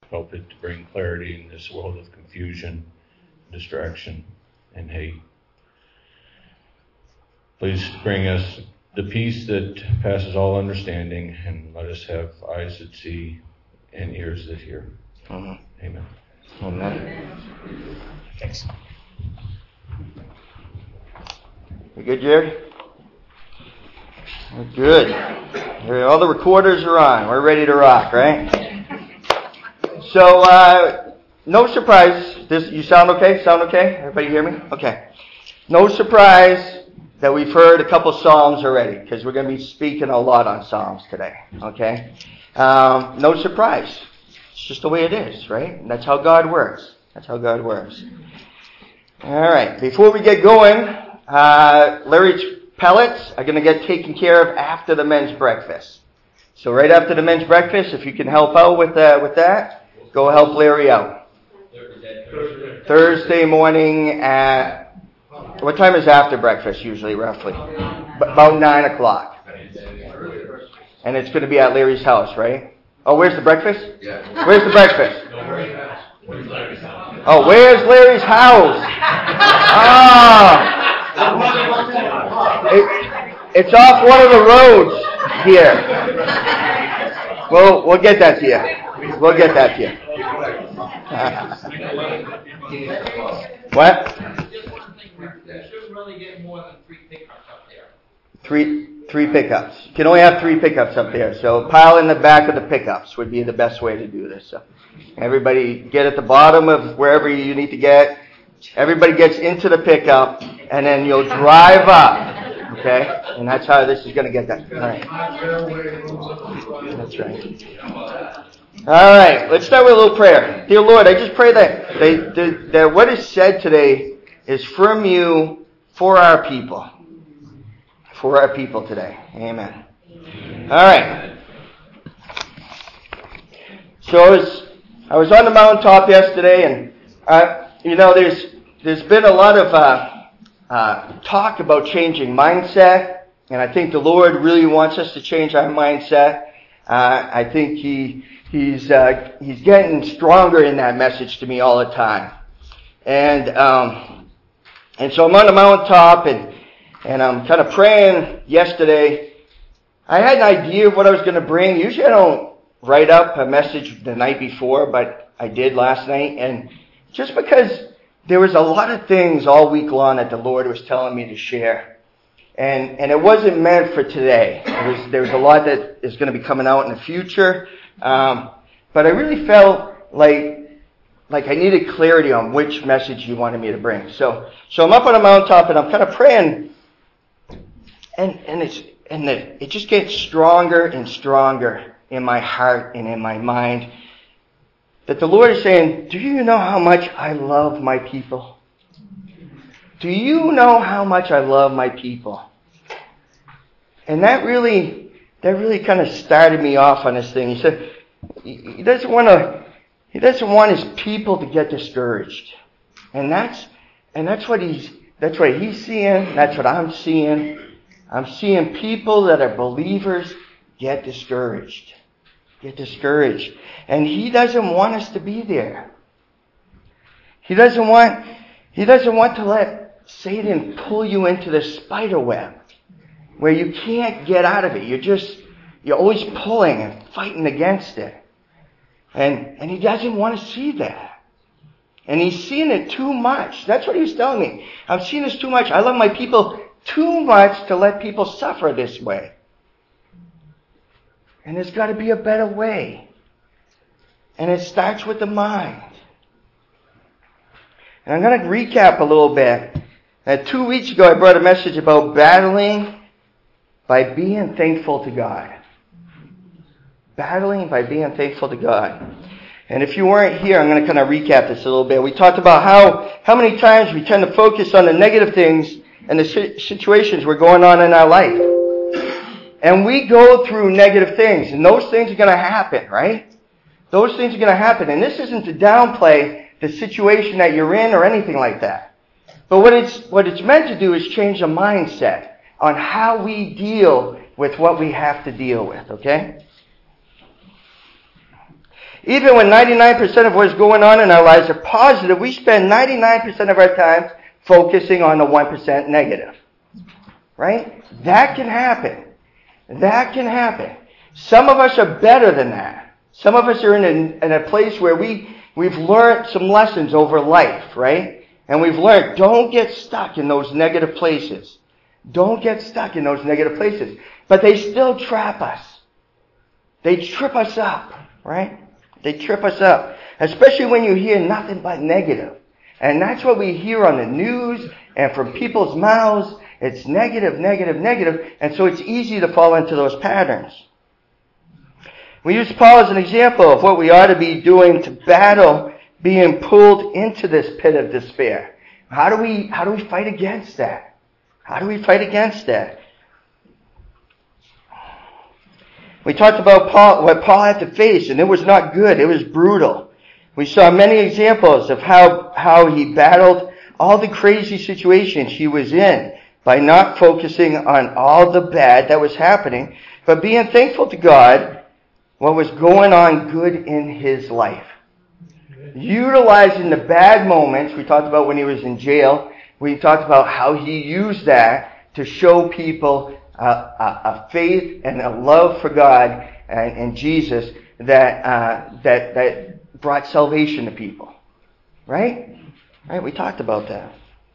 Help it to bring clarity in this world of confusion, distraction, and hate. Please bring us the peace that passes all understanding, and let us have eyes that see and ears that hear. Amen. Amen. Amen. Thanks. You good, Jerry? We're good. All the recorders are on. We're ready to rock, right? So, no surprise. You sound okay? Sound okay? Everybody hear me? Okay. No surprise that we've heard a couple Psalms already, because we're going to be speaking a lot on Psalms today. Okay? No surprise. It's just the way it is, right? And that's how God works. That's how God works. All right. Before we get going, Larry's pellets are going to get taken care of after the men's breakfast. So right after the men's breakfast, if you can help out with that, go help Larry out. Thursday morning at, what time is after breakfast usually, roughly? About 9 o'clock. And it's going to be at Larry's house, right? Oh, where's the breakfast? Yeah. Where's the breakfast? Oh, where's Larry's house? It's off one of the roads here. We'll get that to you. We'll get that to you. What? Should really get more than 3 pickups up there. Three pickups. You can only have 3 pickups up there. So pile in the back of the pickups would be the best way to do this. So everybody get at the bottom of wherever you need to get. Everybody gets into the pickup, and then you'll drive up. Okay? And that's how this is going to get done. All right. That's right. All right. Let's start with a little prayer. Dear Lord, I just pray that what is said today is from you for our people. For our people today. Amen. All right. So I was on the mountaintop yesterday, and there's been a lot of talk about changing mindset, and I think the Lord really wants us to change our mindset. I think He's getting stronger in that message to me all the time, and so I'm on the mountaintop, and I'm kind of praying yesterday. I had an idea of what I was going to bring. Usually I don't write up a message the night before, but I did last night. And just because there was a lot of things all week long that the Lord was telling me to share. And it wasn't meant for today. There was a lot that is going to be coming out in the future. But I really felt like I needed clarity on which message you wanted me to bring. So I'm up on a mountaintop, and I'm kind of praying. And it just gets stronger and stronger in my heart and in my mind that the Lord is saying, do you know how much I love my people? Do you know how much I love my people? And that really kind of started me off on this thing. He said he doesn't want his people to get discouraged. And that's what he's seeing, that's what I'm seeing. I'm seeing people that are believers get discouraged. And he doesn't want us to be there. He doesn't want to let Satan pull you into the spider web where you can't get out of it. You're always pulling and fighting against it. And he doesn't want to see that. And he's seeing it too much. That's what he was telling me. I'm seeing this too much. I love my people too much to let people suffer this way. And there's got to be a better way. And it starts with the mind. And I'm going to recap a little bit. 2 weeks ago, I brought a message about battling by being thankful to God. Battling by being thankful to God. And if you weren't here, I'm going to kind of recap this a little bit. We talked about how many times we tend to focus on the negative things and the situations we're going on in our life. And we go through negative things, and those things are going to happen, right? Those things are going to happen. And this isn't to downplay the situation that you're in or anything like that. But what it's meant to do is change the mindset on how we deal with what we have to deal with, okay? Even when 99% of what's going on in our lives are positive, we spend 99% of our time focusing on the 1% negative. Right? That can happen. That can happen. Some of us are better than that. Some of us are in a place where we've learned some lessons over life, right? And we've learned, don't get stuck in those negative places. Don't get stuck in those negative places. But they still trap us. They trip us up, right? They trip us up. Especially when you hear nothing but negative. And that's what we hear on the news and from people's mouths. It's negative, negative, negative. And so it's easy to fall into those patterns. We use Paul as an example of what we ought to be doing to battle being pulled into this pit of despair. How do we fight against that? How do we fight against that? We talked about what Paul had to face, and it was not good. It was brutal. We saw many examples of how he battled all the crazy situations he was in by not focusing on all the bad that was happening, but being thankful to God what was going on good in his life. Utilizing the bad moments. We talked about when he was in jail. We talked about how he used that to show people a faith and a love for God and Jesus that brought salvation to people. Right? Right? We talked about that.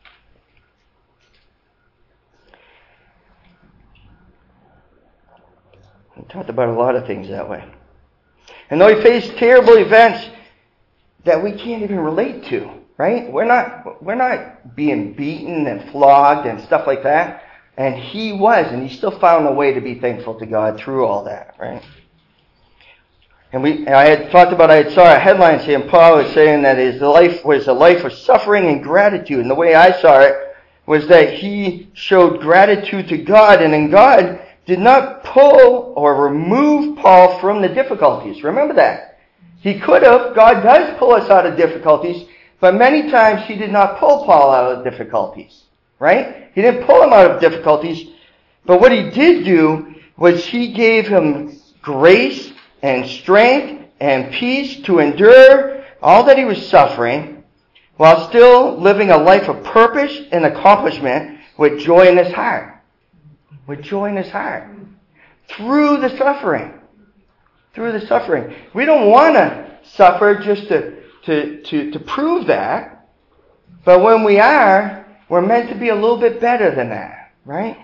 We talked about a lot of things that way. And though he faced terrible events that we can't even relate to, right? We're not being beaten and flogged and stuff like that. And he was, and he still found a way to be thankful to God through all that, right? And I saw a headline saying Paul was saying that his life was a life of suffering and gratitude. And the way I saw it was that he showed gratitude to God, and then God did not pull or remove Paul from the difficulties. Remember that. He could have. God does pull us out of difficulties, but many times he did not pull Paul out of difficulties. Right? He didn't pull him out of difficulties, but what he did do was he gave him grace and strength and peace to endure all that he was suffering while still living a life of purpose and accomplishment with joy in his heart. With joy in his heart. Through the suffering. Through the suffering. We don't want to suffer just to prove that. But when we are, we're meant to be a little bit better than that. Right?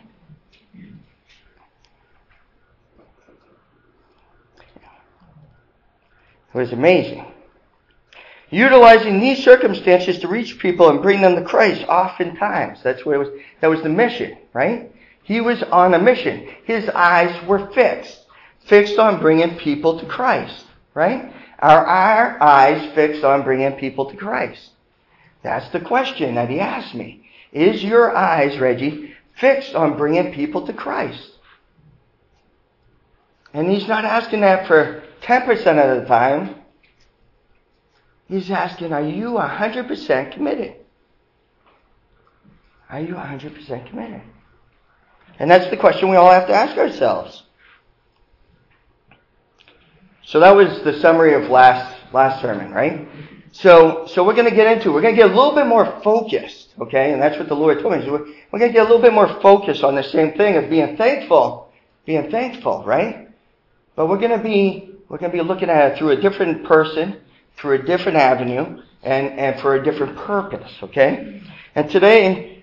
It was amazing. Utilizing these circumstances to reach people and bring them to Christ, oftentimes. That was the mission, right? He was on a mission. His eyes were fixed on bringing people to Christ, right? Are our eyes fixed on bringing people to Christ? That's the question that he asked me. Is your eyes, Reggie, fixed on bringing people to Christ? And he's not asking that for 10% of the time. He's asking, are you 100% committed? Are you 100% committed? And that's the question we all have to ask ourselves. So that was the summary of last sermon, right? So we're going to get a little bit more focused, okay? And that's what the Lord told me. So we're going to get a little bit more focused on the same thing of being thankful, right? But we're going to be looking at it through a different person, through a different avenue, and for a different purpose, okay? And today,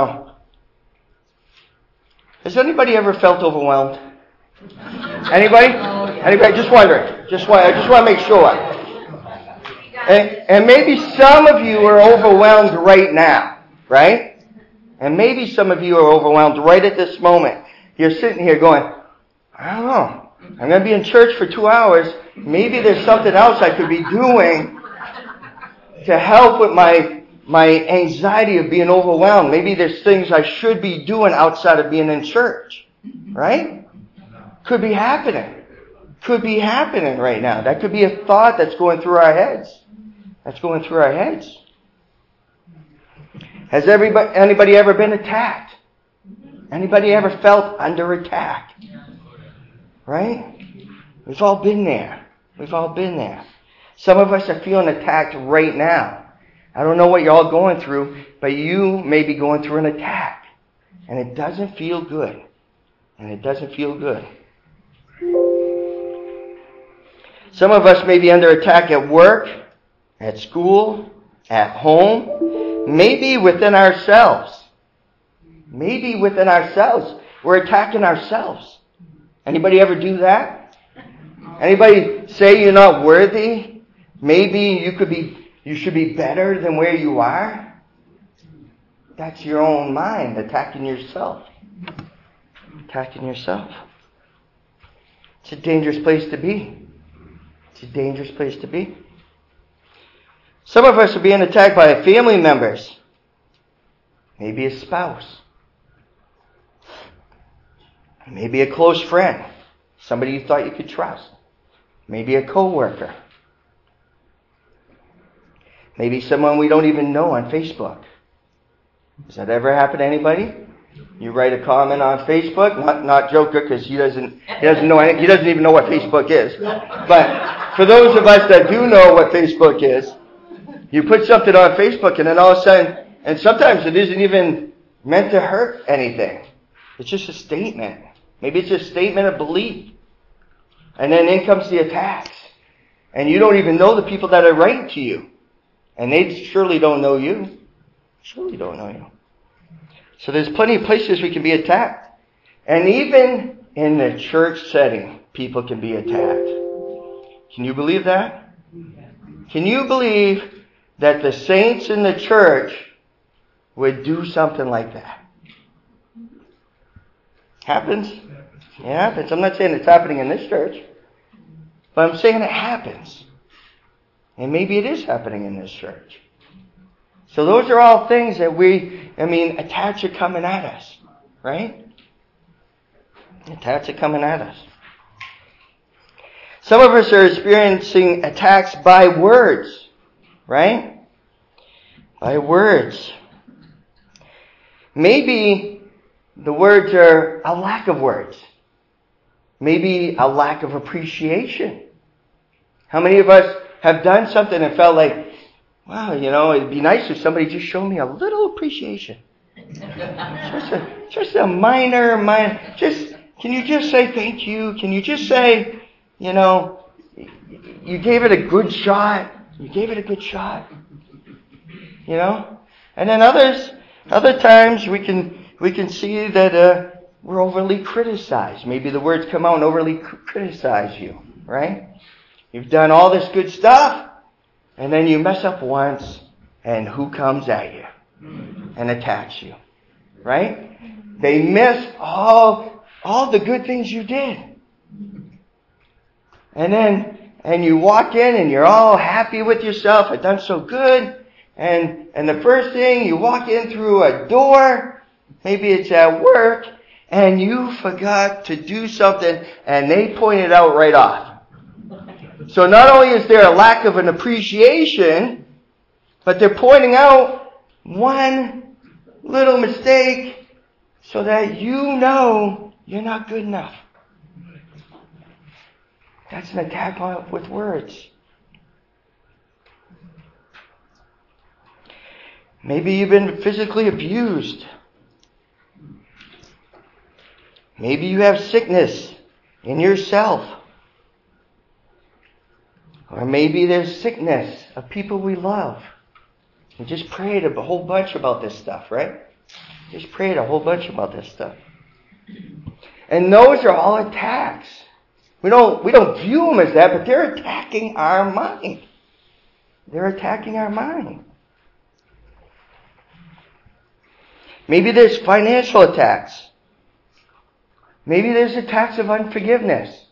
has anybody ever felt overwhelmed? Anybody? Anybody? Just wondering. I just want to make sure. And maybe some of you are overwhelmed right now, right? And maybe some of you are overwhelmed right at this moment. You're sitting here going, I don't know. I'm going to be in church for 2 hours. Maybe there's something else I could be doing to help with my anxiety of being overwhelmed. Maybe there's things I should be doing outside of being in church. Right? Could be happening. Could be happening right now. That could be a thought that's going through our heads. Has anybody ever been attacked? Anybody ever felt under attack? Right? We've all been there. Some of us are feeling attacked right now. I don't know what you're all going through, but you may be going through an attack. And it doesn't feel good. And it doesn't feel good. Some of us may be under attack at work, at school, at home, maybe within ourselves. Maybe within ourselves. We're attacking ourselves. Anybody ever do that? Anybody say you're not worthy? Maybe you should be better than where you are? That's your own mind attacking yourself. Attacking yourself. It's a dangerous place to be. It's a dangerous place to be. Some of us are being attacked by family members. Maybe a spouse. Maybe a close friend. Somebody you thought you could trust. Maybe a coworker. Maybe someone we don't even know on Facebook. Does that ever happen to anybody? You write a comment on Facebook, not Joker, because he doesn't know anything. He doesn't even know what Facebook is. But for those of us that do know what Facebook is, you put something on Facebook and then all of a sudden, and sometimes it isn't even meant to hurt anything. It's just a statement. Maybe it's a statement of belief. And then in comes the attacks. And you don't even know the people that are writing to you. And they surely don't know you. Surely don't know you. So there's plenty of places we can be attacked. And even in the church setting, people can be attacked. Can you believe that? Can you believe that the saints in the church would do something like that? Happens. It happens. I'm not saying it's happening in this church. But I'm saying it happens. And maybe it is happening in this church. So those are all things that attacks are coming at us. Right? Attacks are coming at us. Some of us are experiencing attacks by words. Right? By words. Maybe the words are a lack of words. Maybe a lack of appreciation. How many of us have done something and felt like, wow, it'd be nice if somebody just showed me a little appreciation. Just a minor, can you just say thank you? Can you just say, you gave it a good shot. You gave it a good shot. And then other times we can see that we're overly criticized. Maybe the words come out and overly criticize you, right? You've done all this good stuff, and then you mess up once, and who comes at you and attacks you, right? They miss all the good things you did. And you walk in and you're all happy with yourself. I've done so good. And the first thing, you walk in through a door, maybe it's at work, and you forgot to do something, and they point it out right off. So not only is there a lack of an appreciation, but they're pointing out one little mistake so that you know you're not good enough. That's an attack with words. Maybe you've been physically abused. Maybe you have sickness in yourself. Or maybe there's sickness of people we love. We just prayed a whole bunch about this stuff, right? Just prayed a whole bunch about this stuff. And those are all attacks. We don't view them as that, but they're attacking our mind. They're attacking our mind. Maybe there's financial attacks. Maybe there's attacks of unforgiveness.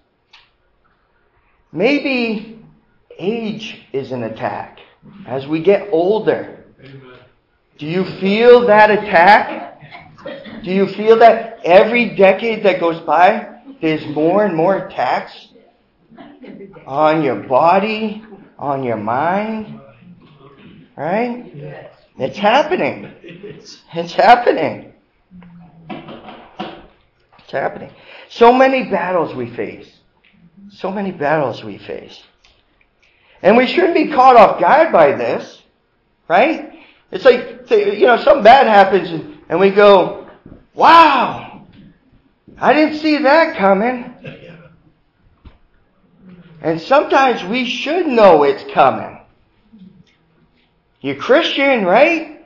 Maybe age is an attack. As we get older. Amen. Do you feel that attack? Do you feel that every decade that goes by, there's more and more attacks on your body, on your mind? Right? It's happening. It's happening. It's happening. So many battles we face. So many battles we face. And we shouldn't be caught off guard by this, right? It's like, something bad happens and we go, wow, I didn't see that coming. And sometimes we should know it's coming. You're Christian, right?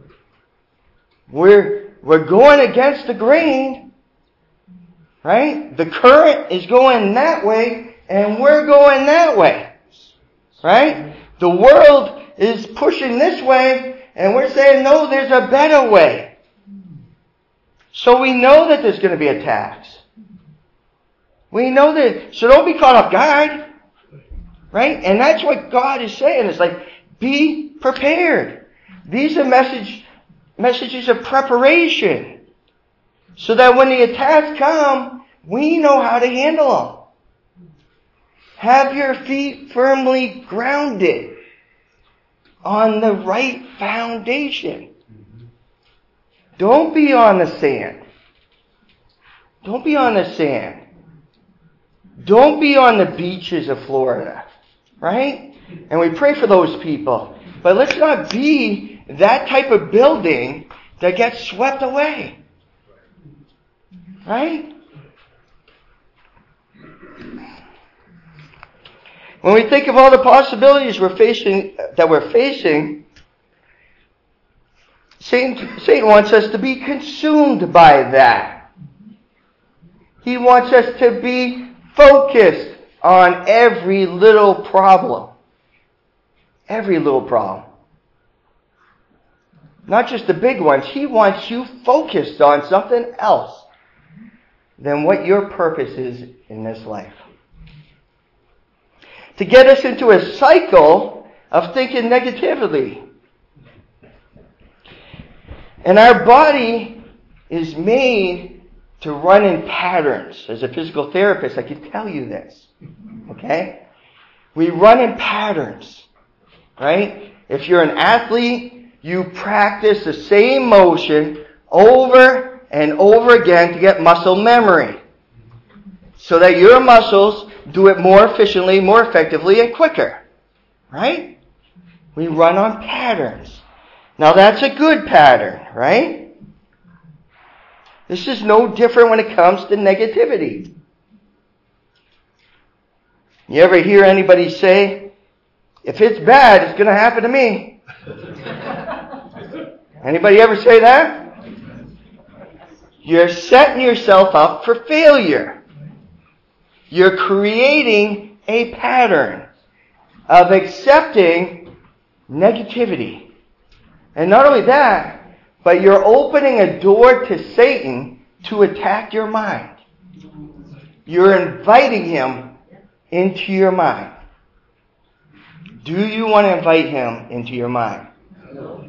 We're going against the grain, right? The current is going that way, and we're going that way, right? The world is pushing this way, and we're saying, no, there's a better way. So we know that there's going to be attacks. We know that. So don't be caught off guard, right? And that's what God is saying. It's like, be prepared. These are messages of preparation. So that when the attacks come, we know how to handle them. Have your feet firmly grounded on the right foundation. Don't be on the sand. Don't be on the sand. Don't be on the beaches of Florida, right? And we pray for those people. But let's not be that type of building that gets swept away. Right? When we think of all the possibilities we're facing, Satan wants us to be consumed by that. He wants us to be focused on every little problem. Every little problem. Not just the big ones. He wants you focused on something else than what your purpose is in this life. To get us into a cycle of thinking negatively. And our body is made to run in patterns. As a physical therapist, I can tell you this. Okay? We run in patterns. Right? If you're an athlete, you practice the same motion over and over again to get muscle memory. So that your muscles do it more efficiently, more effectively, and quicker. Right? We run on patterns. Now that's a good pattern, right? This is no different when it comes to negativity. You ever hear anybody say, if it's bad, it's going to happen to me? Anybody ever say that? You're setting yourself up for failure. You're creating a pattern of accepting negativity. And not only that, but you're opening a door to Satan to attack your mind. You're inviting him into your mind. Do you want to invite him into your mind? No.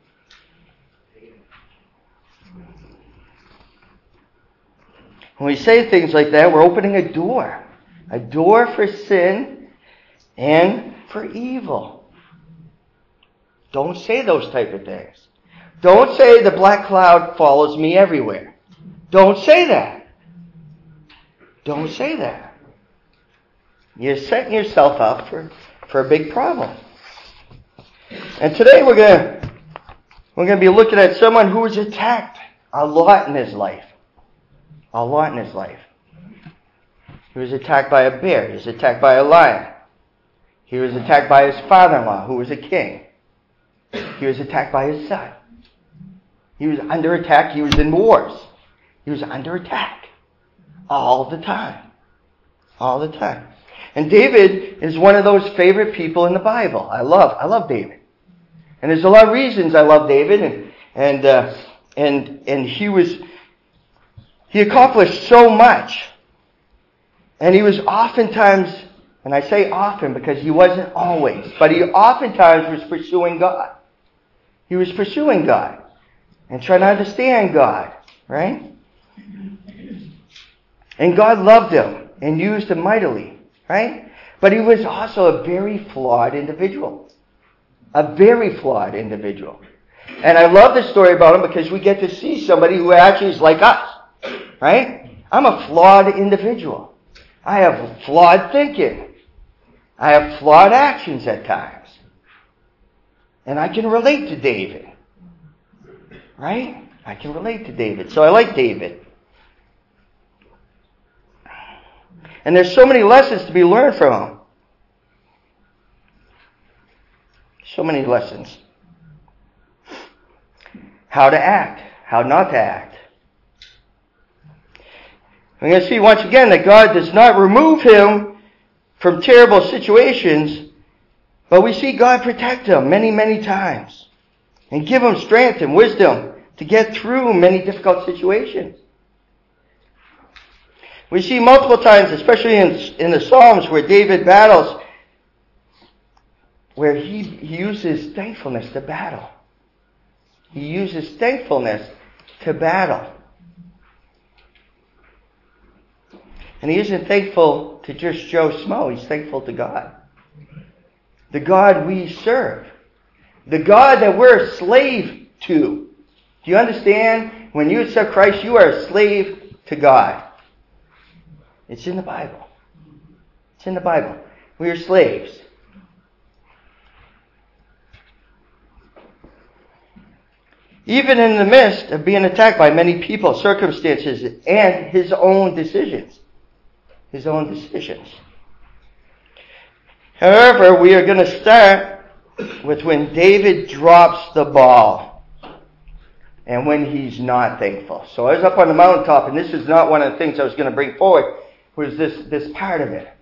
When we say things like that, we're opening a door for sin and for evil. Don't say those type of things. Don't say the black cloud follows me everywhere. Don't say that. Don't say that. You're setting yourself up for a big problem. And today we're going to be looking at someone who was attacked a lot in his life. A lot in his life. He was attacked by a bear. He was attacked by a lion. He was attacked by his father-in-law, who was a king. He was attacked by his son. He was under attack. He was in wars. He was under attack. All the time. All the time. And David is one of those favorite people in the Bible. I love David. And there's a lot of reasons I love David. And he accomplished so much. And he was oftentimes, and I say often because he wasn't always, but he oftentimes was pursuing God. He was pursuing God and trying to understand God, right? And God loved him and used him mightily, right? But he was also a very flawed individual. A very flawed individual. And I love the story about him because we get to see somebody who actually is like us, right? I'm a flawed individual. I have flawed thinking. I have flawed actions at times. And I can relate to David. Right? I can relate to David. So I like David. And there's so many lessons to be learned from him. So many lessons. How to act. How not to act. We're going to see once again that God does not remove him from terrible situations, but we see God protect him many, many times and give him strength and wisdom to get through many difficult situations. We see multiple times, especially in the Psalms, where David battles, where he uses thankfulness to battle. He uses thankfulness to battle. And he isn't thankful to just Joe Smo. He's thankful to God. The God we serve. The God that we're a slave to. Do you understand? When you accept Christ, you are a slave to God. It's in the Bible. It's in the Bible. We are slaves. Even in the midst of being attacked by many people, circumstances, and his own decisions. His own decisions. However, we are going to start with when David drops the ball and when he's not thankful. So I was up on the mountaintop, and this is not one of the things I was going to bring forward, was this part of it.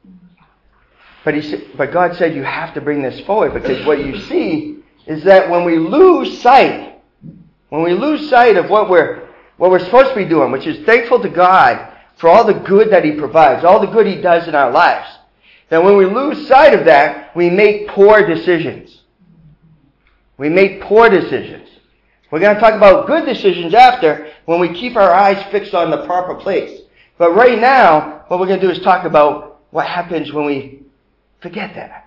But God said you have to bring this forward, because what you see is that when we lose sight of what we're supposed to be doing, which is thankful to God for all the good that he provides, all the good he does in our lives, then when we lose sight of that, we make poor decisions. We make poor decisions. We're going to talk about good decisions after, when we keep our eyes fixed on the proper place. But right now, what we're going to do is talk about what happens when we forget that.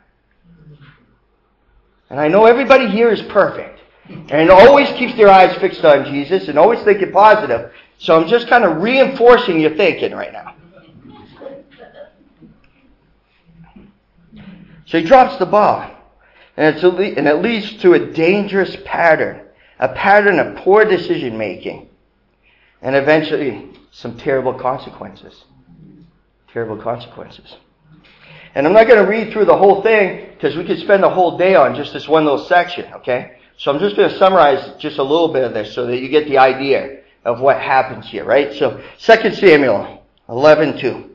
And I know everybody here is perfect and always keeps their eyes fixed on Jesus and always thinking positive. So I'm just kind of reinforcing your thinking right now. So he drops the ball. And it leads to a dangerous pattern. A pattern of poor decision making. And eventually some terrible consequences. Terrible consequences. And I'm not going to read through the whole thing, because we could spend a whole day on just this one little section, okay? So I'm just going to summarize just a little bit of this so that you get the idea of what happens here, right? So 2 Samuel 11:2.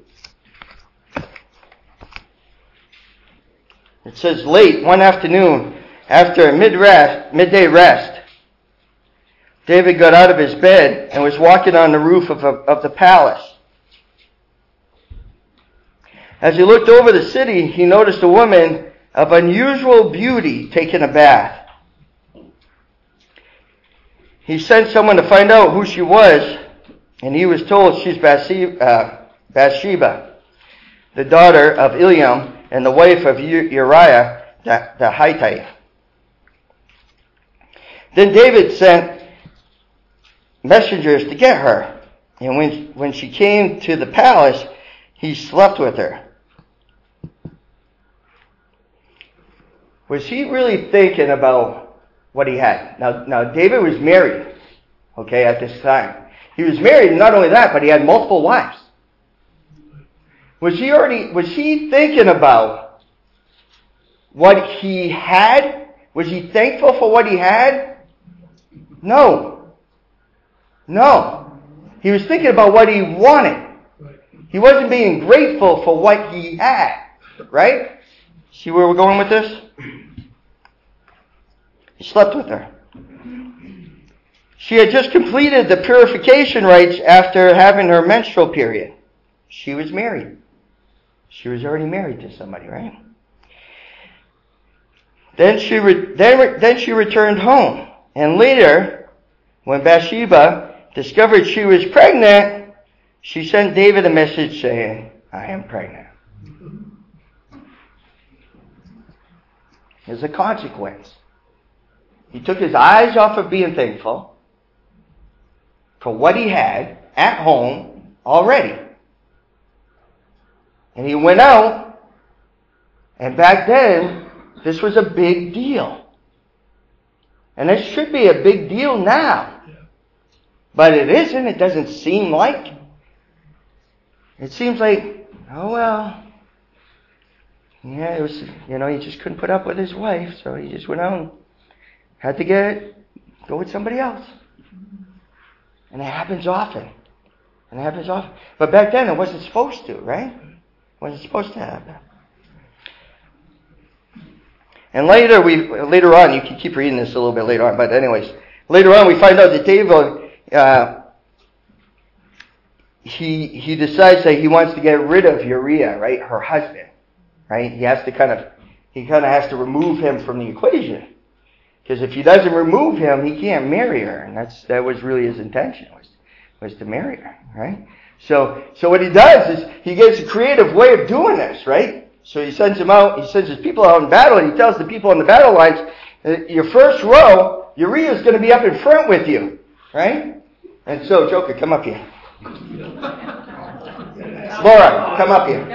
It says, late one afternoon, after a midday rest, David got out of his bed and was walking on the roof of the palace. As he looked over the city, he noticed a woman of unusual beauty taking a bath. He sent someone to find out who she was, and he was told she's Bathsheba, the daughter of Eliam and the wife of Uriah the Hittite. Then David sent messengers to get her, and when she came to the palace, he slept with her. Was he really thinking about what he had? Now David was married, okay, at this time. He was married, and not only that, but he had multiple wives. Was he thinking about what he had? Was he thankful for what he had? No. He was thinking about what he wanted. He wasn't being grateful for what he had. Right? See where we're going with this? He slept with her. She had just completed the purification rites after having her menstrual period. She was married. She was already married to somebody, right? Then she returned home. And later, when Bathsheba discovered she was pregnant, she sent David a message saying, I am pregnant. There's a consequence. He took his eyes off of being thankful for what he had at home already. And he went out And back then, this was a big deal. And it should be a big deal now. But it isn't. It doesn't seem like. It seems like, oh well. Yeah, it was, he just couldn't put up with his wife, so he just went out and had to go with somebody else. And it happens often. But back then, it wasn't supposed to, right? It wasn't supposed to happen. And later on, you can keep reading this a little bit later on, but anyways, later on we find out that David, he decides that he wants to get rid of Uriah, right, her husband, right? He has to kind of has to remove him from the equation, because if he doesn't remove him, he can't marry her, and that was really his intention, was to marry her, right? So what he does is he gets a creative way of doing this, right? So he sends his people out in battle, and he tells the people on the battle lines, your first row, Uriah is going to be up in front with you, right? And so, Joker, come up here. Laura, come up here.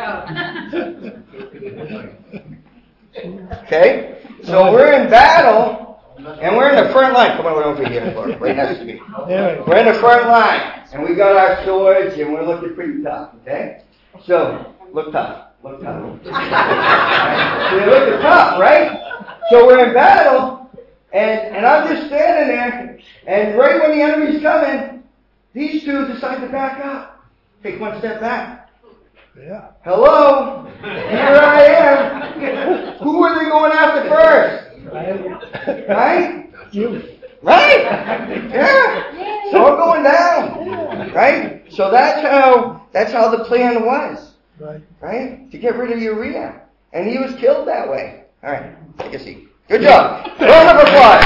Okay? So we're in battle, and we're in the front line. Come on over here, Laura, right next to me. We're in the front line, and we got our swords, and we're looking pretty tough, okay? So, look tough. Look tough. Right? So you look tough, right? So we're in battle, and I'm just standing there, and right when the enemy's coming, these two decide to back up. Take one step back. Yeah. Hello? Here I am. Who are they going after first? Right? You. Right? Yeah. So I'm going down. Right? So that's how the plan was. Right? To get rid of Uriah. And he was killed that way. All right. Take a seat. Good job. Round of applause.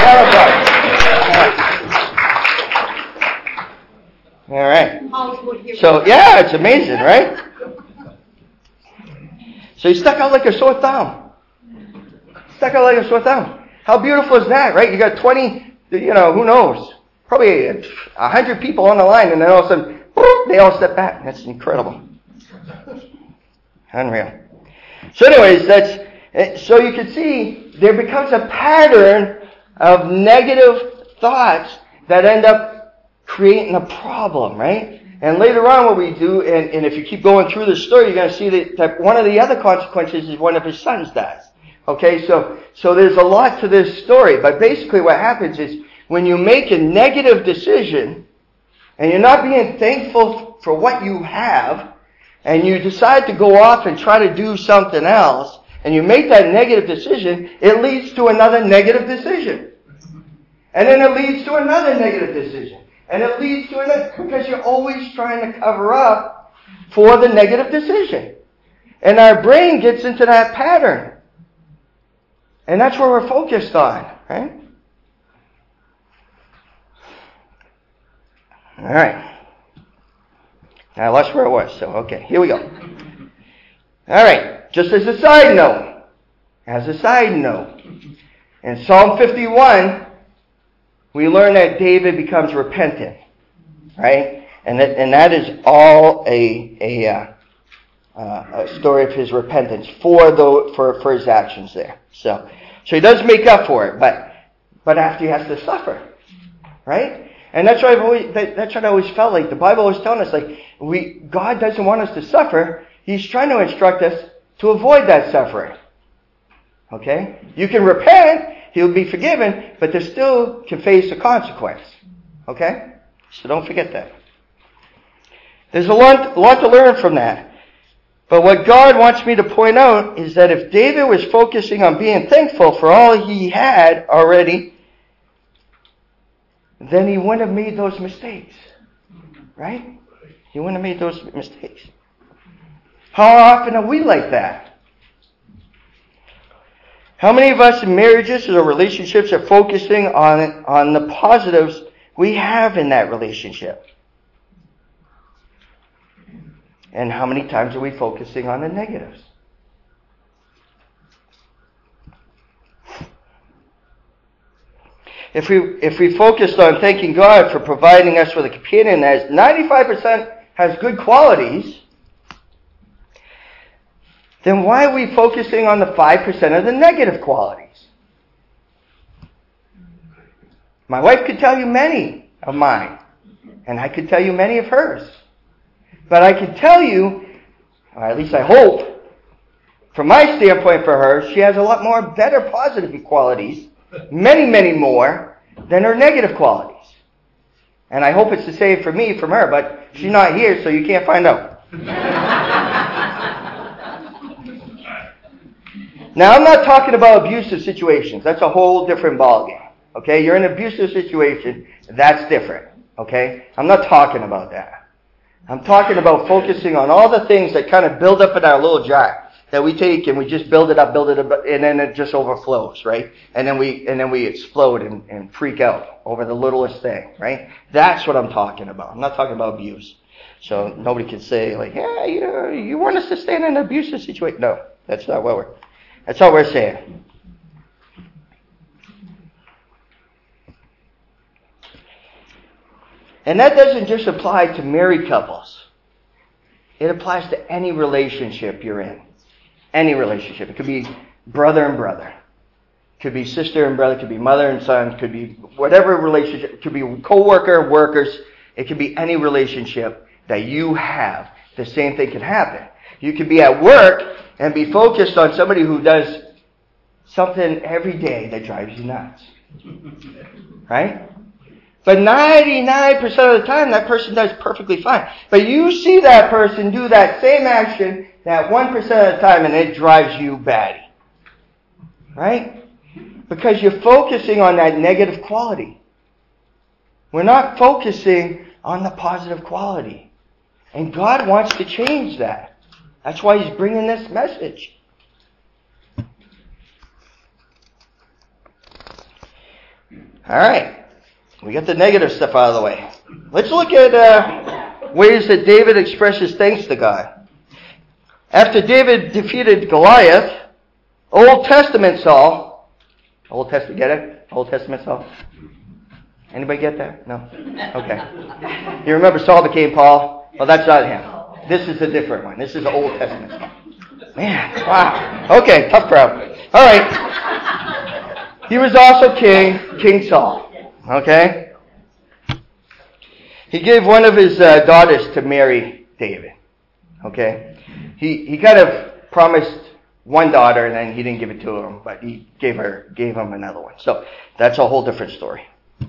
All right. So, yeah, it's amazing, right? So he stuck out like a sore thumb. How beautiful is that, right? You got 20, who knows? Probably 100 people on the line, and then all of a sudden, they all step back. That's incredible. Unreal. So anyways, so you can see there becomes a pattern of negative thoughts that end up creating a problem, right? And later on what we do, and if you keep going through the story, you're going to see that one of the other consequences is one of his sons dies. Okay, so there's a lot to this story, but basically what happens is when you make a negative decision and you're not being thankful for what you have, and you decide to go off and try to do something else, and you make that negative decision, it leads to another negative decision. And then it leads to another negative decision. And it leads to another, because you're always trying to cover up for the negative decision. And our brain gets into that pattern. And that's where we're focused on, right? All right. I lost where it was, so okay, here we go. All right, just as a side note, in Psalm 51, we learn that David becomes repentant, right? And that is all a story of his repentance for his actions there. So he does make up for it, but after he has to suffer, right? And that's what I always felt like. The Bible was telling us, God doesn't want us to suffer. He's trying to instruct us to avoid that suffering. Okay? You can repent, he'll be forgiven, but there still can face a consequence. Okay? So don't forget that. There's a lot to learn from that. But what God wants me to point out is that if David was focusing on being thankful for all he had already, then he wouldn't have made those mistakes. Right? He wouldn't have made those mistakes. How often are we like that? How many of us in marriages or relationships are focusing on the positives we have in that relationship? And how many times are we focusing on the negatives? If we focused on thanking God for providing us with a companion that 95% has good qualities, then why are we focusing on the 5% of the negative qualities? My wife could tell you many of mine, and I could tell you many of hers. But I could tell you, or at least I hope, from my standpoint for her, she has a lot more better positive qualities, many, many more, than her negative qualities. And I hope it's the same for me from her, but she's not here, so you can't find out. Now, I'm not talking about abusive situations. That's a whole different ballgame. Okay? You're in an abusive situation. That's different. Okay? I'm not talking about that. I'm talking about focusing on all the things that kind of build up in our little jar that we take and we just build it up, and then it just overflows, right? And then we explode and freak out over the littlest thing, right? That's what I'm talking about. I'm not talking about abuse. So nobody can say like, yeah, you want us to stay in an abusive situation. No, that's not what we're saying. And that doesn't just apply to married couples. It applies to any relationship you're in. Any relationship. It could be brother and brother. It could be sister and brother. It could be mother and son. It could be whatever relationship. It could be co-worker, workers. It could be any relationship that you have. The same thing can happen. You could be at work and be focused on somebody who does something every day that drives you nuts. Right? But 99% of the time, that person does perfectly fine. But you see that person do that same action that 1% of the time, and it drives you batty. Right? Because you're focusing on that negative quality. We're not focusing on the positive quality. And God wants to change that. That's why He's bringing this message. All right. We got the negative stuff out of the way. Let's look at ways that David expresses thanks to God. After David defeated Goliath, Old Testament Saul, get it? Old Testament Saul? Anybody get that? No? Okay. You remember Saul became Paul? Well, that's not him. This is a different one. This is the Old Testament Saul. Man, wow. Okay, tough crowd. All right. He was also King Saul. Okay? He gave one of his daughters to marry David. Okay? He kind of promised one daughter and then he didn't give it to him, but he gave him another one. So that's a whole different story.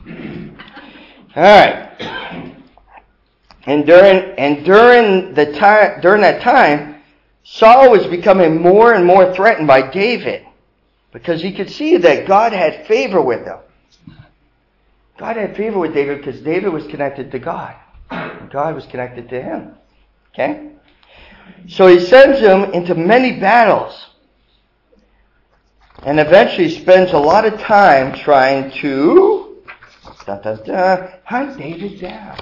Alright. And during that time, Saul was becoming more and more threatened by David because he could see that God had favor with him. God had favor with David because David was connected to God. And God was connected to him. Okay? So he sends him into many battles. And eventually spends a lot of time trying to hunt David down.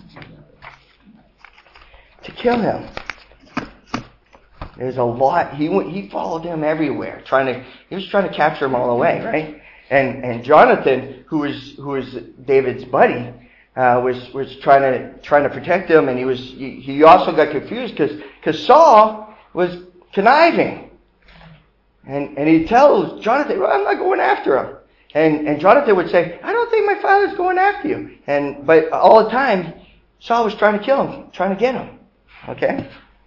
To kill him. There's a lot. He followed him everywhere. He was trying to capture him all the way, right? And Jonathan, who was David's buddy, was trying to protect him, and he also got confused because Saul was conniving, and he tells Jonathan, well, I'm not going after him, and Jonathan would say, I don't think my father's going after you, but all the time Saul was trying to kill him, trying to get him, okay,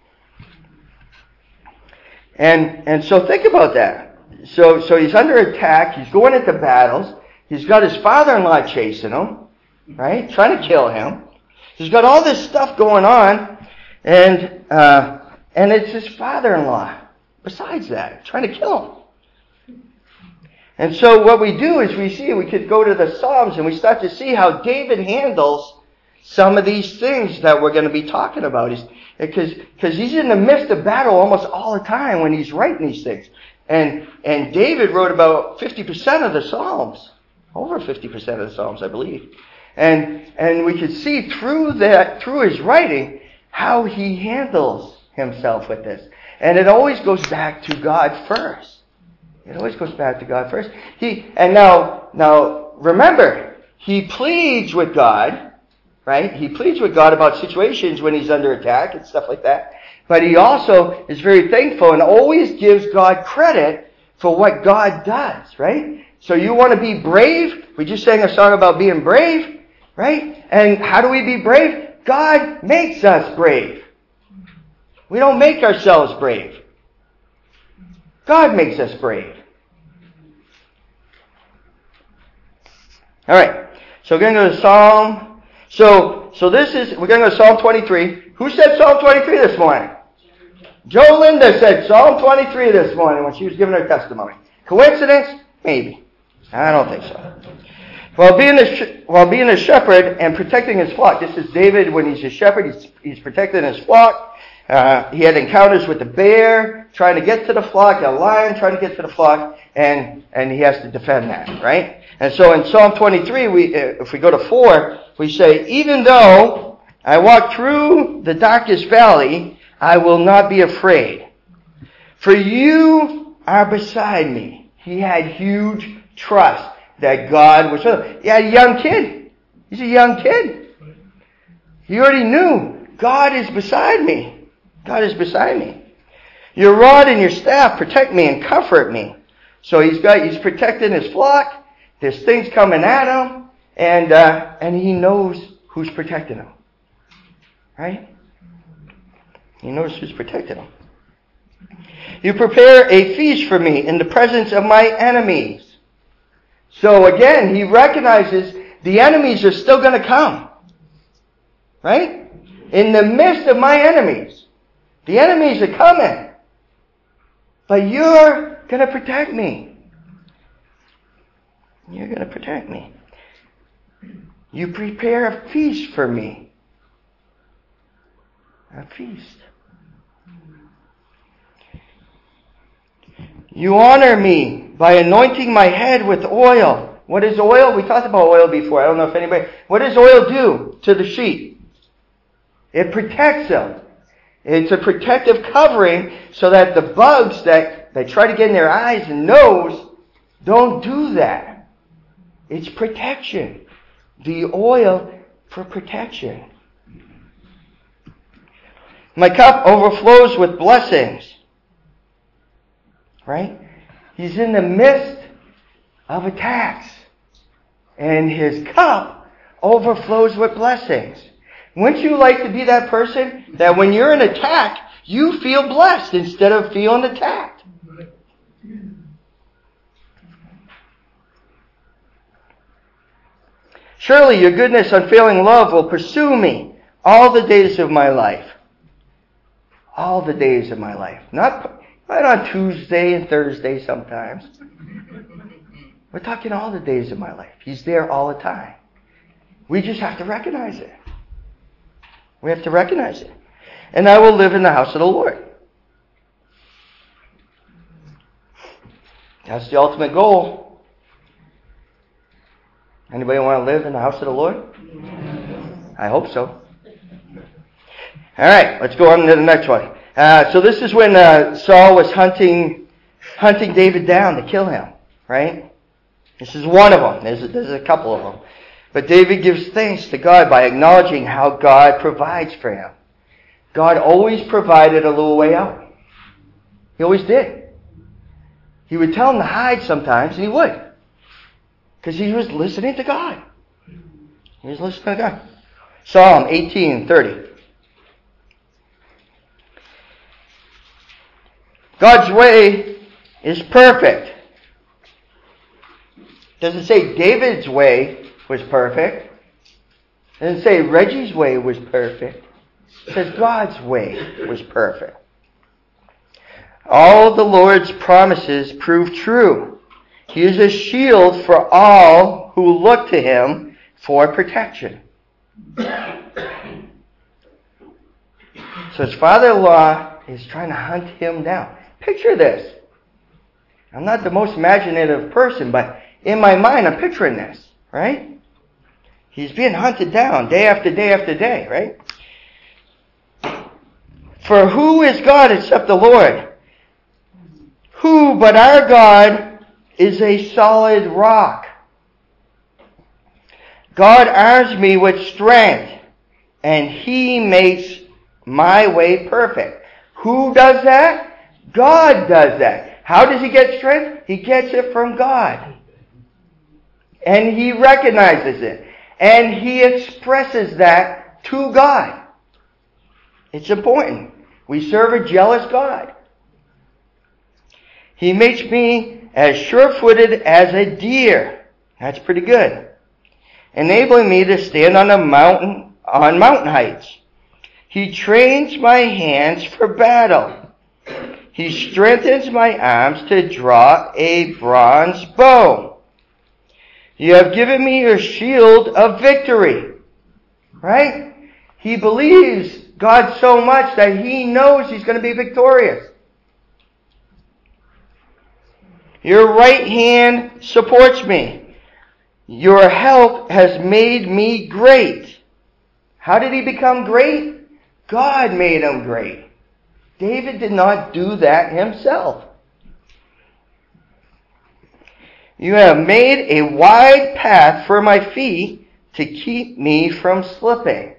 and so think about that. So he's under attack. He's going into battles. He's got his father-in-law chasing him, right? Trying to kill him. He's got all this stuff going on, and it's his father-in-law. Besides that, trying to kill him. And so what we do is we could go to the Psalms and we start to see how David handles some of these things that we're going to be talking about. Because he's in the midst of battle almost all the time when he's writing these things. And David wrote about 50% of the Psalms. Over 50% of the Psalms, I believe. And we could see through his writing how he handles himself with this. And it always goes back to God first. It always goes back to God first. Now remember, he pleads with God, right? He pleads with God about situations when he's under attack and stuff like that. But he also is very thankful and always gives God credit for what God does, right? So you want to be brave? We just sang a song about being brave, right? And how do we be brave? God makes us brave. We don't make ourselves brave. God makes us brave. All right. So we're going to go to Psalm. We're going to go to Psalm 23. Who said Psalm 23 this morning? Joe Linda said Psalm 23 this morning when she was giving her testimony. Coincidence? Maybe. I don't think so. While being a shepherd and protecting his flock, this is David when he's a shepherd, he's protecting his flock. He had encounters with a bear trying to get to the flock, a lion trying to get to the flock, and he has to defend that, right? And so in Psalm 23, if we go to 4, we say, even though I walk through the darkest valley, I will not be afraid. For you are beside me. He had huge trust that God was with him. He had a young kid. He's a young kid. He already knew God is beside me. God is beside me. Your rod and your staff protect me and comfort me. So he's protecting his flock. There's things coming at him, and he knows who's protecting him. Right? He knows who's protecting him. You prepare a feast for me in the presence of my enemies. So again, he recognizes the enemies are still going to come. Right? In the midst of my enemies. The enemies are coming. But you're going to protect me. You're going to protect me. You prepare a feast for me. A feast. You honor me by anointing my head with oil. What is oil? We talked about oil before. I don't know if anybody... What does oil do to the sheep? It protects them. It's a protective covering so that the bugs that they try to get in their eyes and nose don't do that. It's protection. The oil for protection. My cup overflows with blessings. Right? He's in the midst of attacks. And his cup overflows with blessings. Wouldn't you like to be that person that when you're in attack, you feel blessed instead of feeling attacked? Surely your goodness, unfailing love will pursue me all the days of my life. All the days of my life. Not on Tuesday and Thursday sometimes. We're talking all the days of my life. He's there all the time. We just have to recognize it. We have to recognize it. And I will live in the house of the Lord. That's the ultimate goal. Anybody want to live in the house of the Lord? I hope so. All right, let's go on to the next one. So this is when Saul was hunting David down to kill him, right? This is one of them. There's a couple of them. But David gives thanks to God by acknowledging how God provides for him. God always provided a little way out. He always did. He would tell him to hide sometimes, and he would. Because he was listening to God. He was listening to God. Psalm 18:30. God's way is perfect. Doesn't say David's way was perfect. Doesn't say Reggie's way was perfect. It says God's way was perfect. All the Lord's promises prove true. He is a shield for all who look to him for protection. So his father-in-law is trying to hunt him down. Picture this. I'm not the most imaginative person, but in my mind I'm picturing this, right? He's being hunted down day after day after day, right? For who is God except the Lord? Who but our God is a solid rock? God arms me with strength, and he makes my way perfect. Who does that? God does that. How does he get strength? He gets it from God. And he recognizes it. And he expresses that to God. It's important. We serve a jealous God. He makes me as sure-footed as a deer. That's pretty good. Enabling me to stand on mountain heights. He trains my hands for battle. He strengthens my arms to draw a bronze bow. You have given me your shield of victory. Right? He believes God so much that he knows he's going to be victorious. Your right hand supports me. Your help has made me great. How did he become great? God made him great. David did not do that himself. You have made a wide path for my feet to keep me from slipping.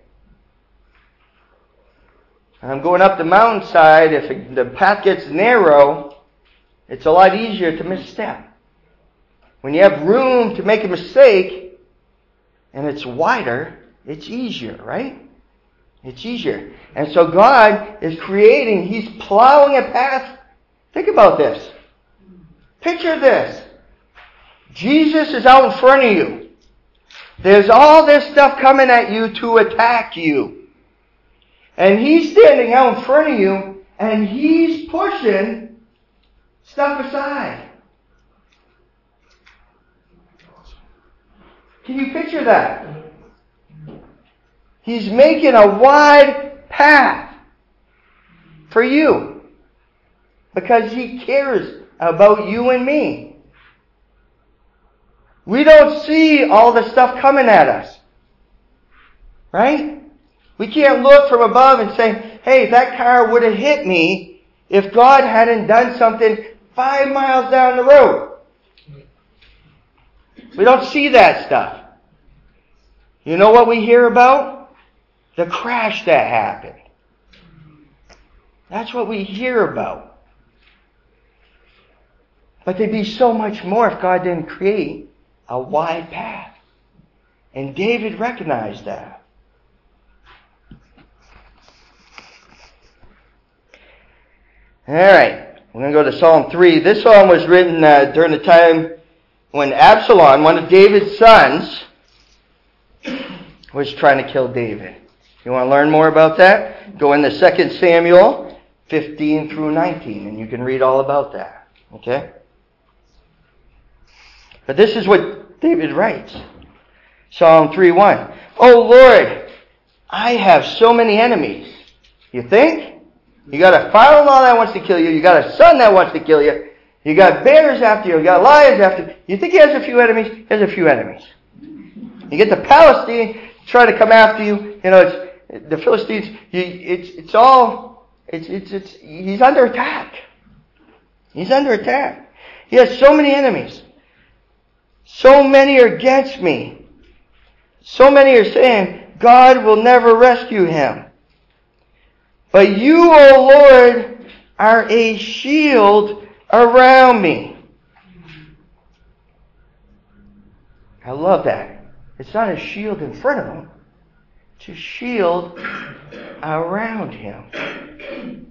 I'm going up the mountainside. If the path gets narrow, it's a lot easier to misstep. When you have room to make a mistake and it's wider, it's easier, right? It's easier. And so God is creating, he's plowing a path. Think about this. Picture this. Jesus is out in front of you. There's all this stuff coming at you to attack you. And he's standing out in front of you and he's pushing stuff aside. Can you picture that? He's making a wide path for you because he cares about you and me. We don't see all the stuff coming at us. Right? We can't look from above and say, hey, that car would have hit me if God hadn't done something 5 miles down the road. We don't see that stuff. You know what we hear about? The crash that happened. That's what we hear about. But there'd be so much more if God didn't create a wide path. And David recognized that. All right, we're going to go to Psalm 3. This psalm was written during the time when Absalom, one of David's sons, was trying to kill David. You want to learn more about that? Go into 2 Samuel 15 through 19, and you can read all about that. Okay? But this is what David writes. Psalm 3:1. Oh Lord, I have so many enemies. You think? You got a father-in-law that wants to kill you. You got a son that wants to kill you. You got bears after you. You got lions after you. You think he has a few enemies? He has a few enemies. You get the Palestinians try to come after you. You know, it's the Philistines. He's under attack. He's under attack. He has so many enemies. So many are against me. So many are saying, God will never rescue him. But you, O Lord, are a shield around me. I love that. It's not a shield in front of him. It's a shield around him.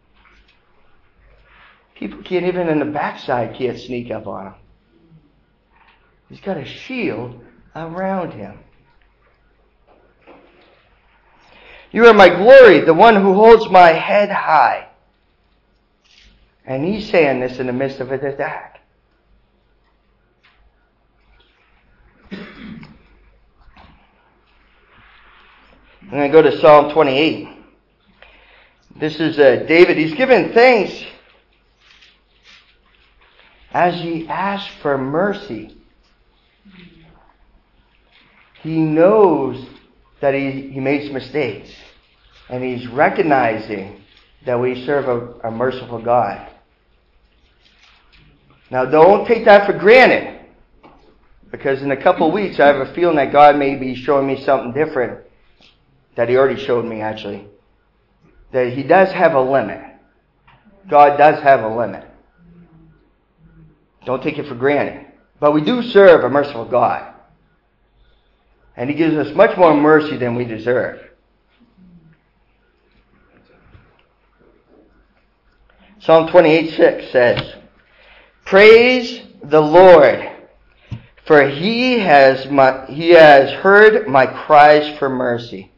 People can't even in the backside can't sneak up on him. He's got a shield around him. You are my glory, the one who holds my head high. And he's saying this in the midst of an attack. I'm going to go to Psalm 28. This is David. He's given thanks as he asks for mercy. He knows that he makes mistakes. And he's recognizing that we serve a merciful God. Now don't take that for granted. Because in a couple of weeks I have a feeling that God may be showing me something different. That he already showed me actually. That he does have a limit. God does have a limit. Don't take it for granted. But we do serve a merciful God. And He gives us much more mercy than we deserve. Psalm 28:6 says, "Praise the Lord, for He has heard my cries for mercy."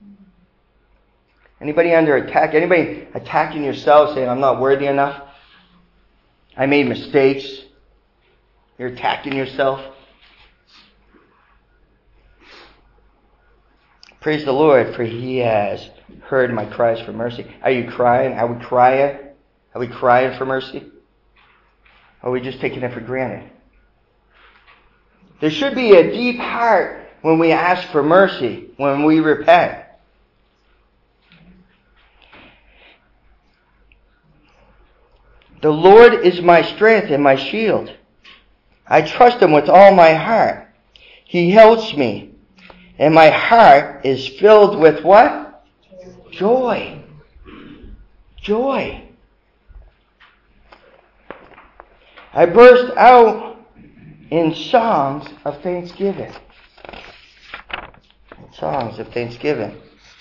Anybody under attack? Anybody attacking yourself, saying, "I'm not worthy enough. I made mistakes." You're attacking yourself. Praise the Lord, for He has heard my cries for mercy. Are you crying? Are we crying? Are we crying for mercy? Or are we just taking it for granted? There should be a deep heart when we ask for mercy, when we repent. The Lord is my strength and my shield. I trust Him with all my heart. He helps me. And my heart is filled with what? Joy. Joy. I burst out in songs of thanksgiving. Songs of thanksgiving.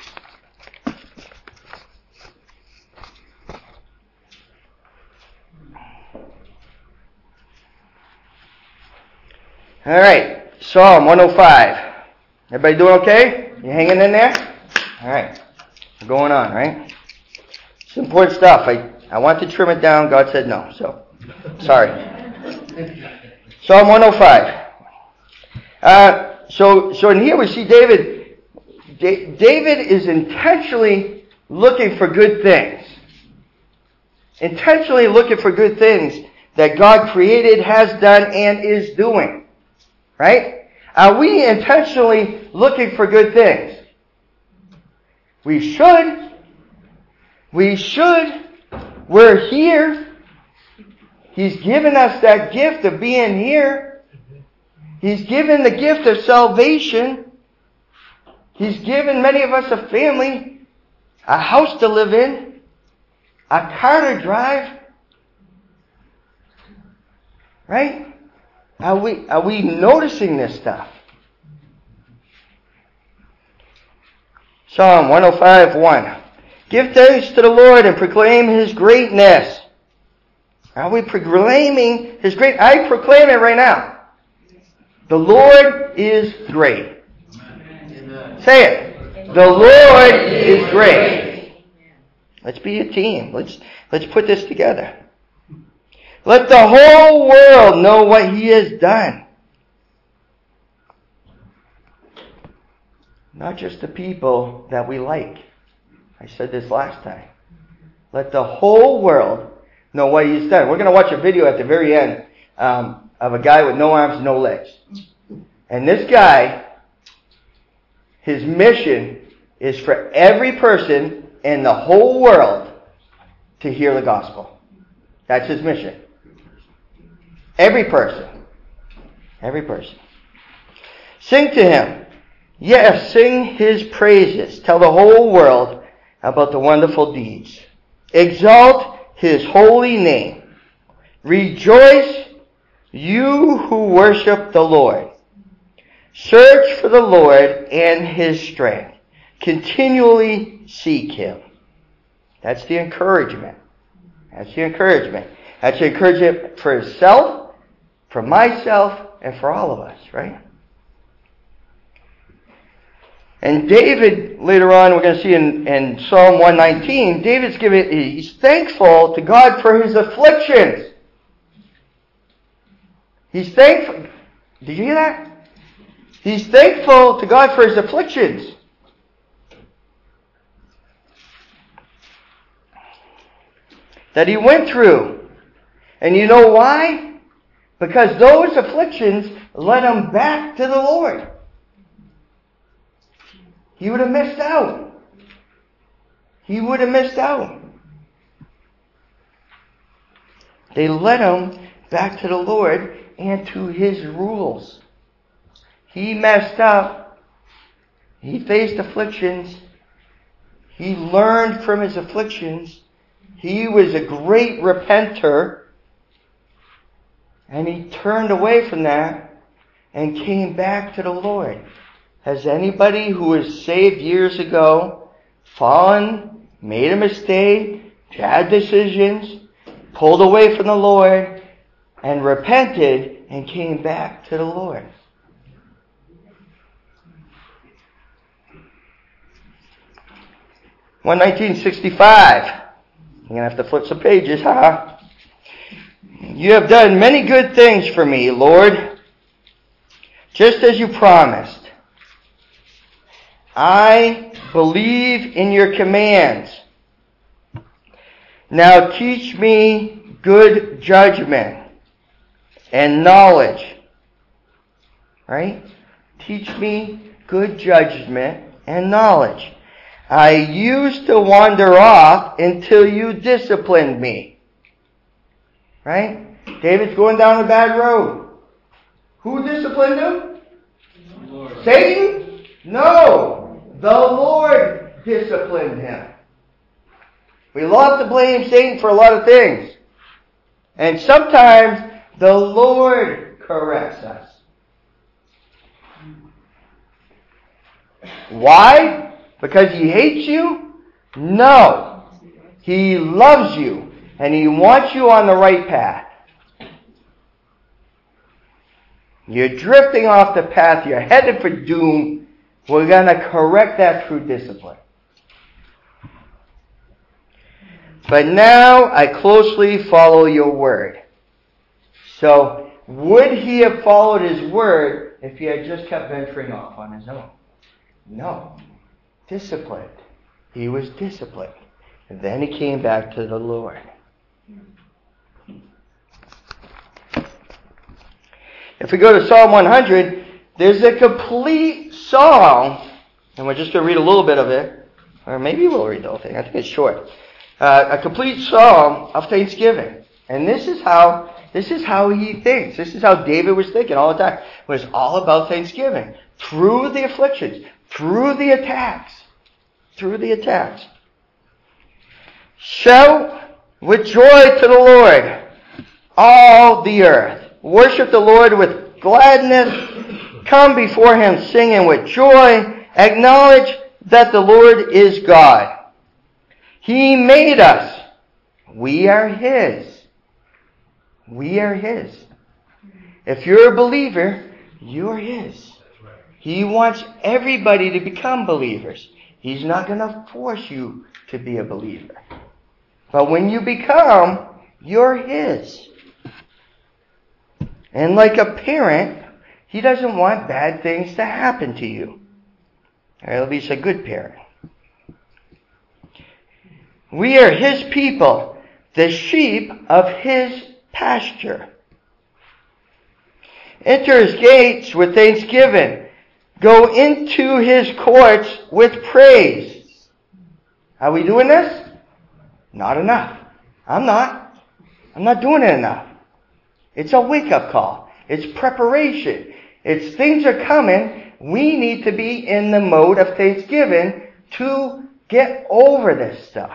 All right, Psalm 105. Everybody doing okay? You hanging in there? All right, we're going on, right? It's important stuff. I want to trim it down. God said no, so sorry. Psalm 105. So in here we see David. David is intentionally looking for good things. Intentionally looking for good things that God created, has done, and is doing. Right? Are we intentionally looking for good things? We should. We should. We're here. He's given us that gift of being here. He's given the gift of salvation. He's given many of us a family, a house to live in, a car to drive. Right? Are we noticing this stuff? Psalm 105:1. Give thanks to the Lord and proclaim His greatness. Are we proclaiming His great? I proclaim it right now. The Lord is great. Amen. Say it. The Lord is great. Let's be a team. Let's put this together. Let the whole world know what He has done. Not just the people that we like. I said this last time. Let the whole world know what He's done. We're going to watch a video at the very end of a guy with no arms, no legs. And this guy, his mission is for every person in the whole world to hear the gospel. That's his mission. Every person. Every person. Sing to Him. Yes, sing His praises. Tell the whole world about the wonderful deeds. Exalt His holy name. Rejoice, you who worship the Lord. Search for the Lord and His strength. Continually seek Him. That's the encouragement. That's the encouragement. That's the encouragement for himself, for myself, and for all of us, right? And David, later on, we're going to see in Psalm 119, he's thankful to God for his afflictions. He's thankful. Did you hear that? He's thankful to God for his afflictions. That he went through. And you know why? Because those afflictions led him back to the Lord. He would have missed out. He would have missed out. They led him back to the Lord and to His rules. He messed up. He faced afflictions. He learned from his afflictions. He was a great repenter, and he turned away from that and came back to the Lord. Has anybody who was saved years ago fallen, made a mistake, bad decisions, pulled away from the Lord, and repented and came back to the Lord? One 1965. You're going to have to flip some pages, huh? You have done many good things for me, Lord, just as you promised. I believe in your commands. Now teach me good judgment and knowledge. Right? Teach me good judgment and knowledge. I used to wander off until you disciplined me. Right? David's going down a bad road. Who disciplined him? Lord. Satan? No. The Lord disciplined him. We love to blame Satan for a lot of things. And sometimes the Lord corrects us. Why? Because he hates you? No. He loves you. And he wants you on the right path. You're drifting off the path. You're headed for doom. We're going to correct that through discipline. But now I closely follow your word. So, would he have followed his word if he had just kept venturing off on his own? No. Disciplined. He was disciplined. And then he came back to the Lord. If we go to Psalm 100, there's a complete song, and we're just going to read a little bit of it, or maybe we'll read the whole thing. I think it's short. A complete psalm of thanksgiving. And this is how he thinks. This is how David was thinking all the time. It was all about thanksgiving. Through the afflictions. Through the attacks. Through the attacks. Shout with joy to the Lord, all the earth. Worship the Lord with gladness. Come before him singing with joy. Acknowledge that the Lord is God. He made us. We are his. We are his. If you're a believer, you're his. He wants everybody to become believers. He's not going to force you to be a believer. But when you become, you're his. And like a parent, he doesn't want bad things to happen to you. Or at least a good parent. We are his people, the sheep of his pasture. Enter his gates with thanksgiving. Go into his courts with praise. Are we doing this? Not enough. I'm not doing it enough. It's a wake-up call. It's preparation. It's things are coming. We need to be in the mode of thanksgiving to get over this stuff.